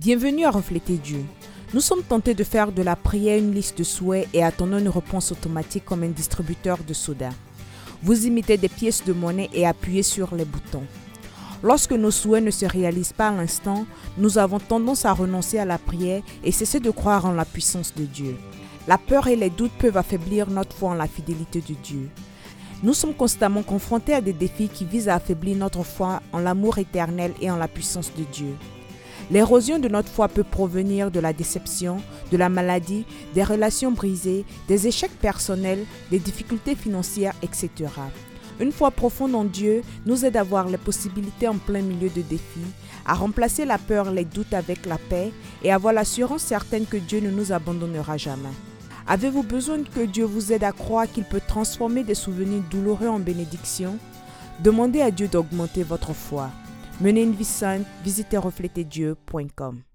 Bienvenue à Refléter Dieu. Nous sommes tentés de faire de la prière une liste de souhaits et attendons une réponse automatique comme un distributeur de soda. Vous imitez des pièces de monnaie et appuyez sur les boutons. Lorsque nos souhaits ne se réalisent pas à l'instant, nous avons tendance à renoncer à la prière et cesser de croire en la puissance de Dieu. La peur et les doutes peuvent affaiblir notre foi en la fidélité de Dieu. Nous sommes constamment confrontés à des défis qui visent à affaiblir notre foi en l'amour éternel et en la puissance de Dieu. L'érosion de notre foi peut provenir de la déception, de la maladie, des relations brisées, des échecs personnels, des difficultés financières, etc. Une foi profonde en Dieu nous aide à voir les possibilités en plein milieu de défis, à remplacer la peur et les doutes avec la paix et à avoir l'assurance certaine que Dieu ne nous abandonnera jamais. Avez-vous besoin que Dieu vous aide à croire qu'il peut transformer des souvenirs douloureux en bénédictions? Demandez à Dieu d'augmenter votre foi. Menez une vie sainte, visitez refléterdieu.com.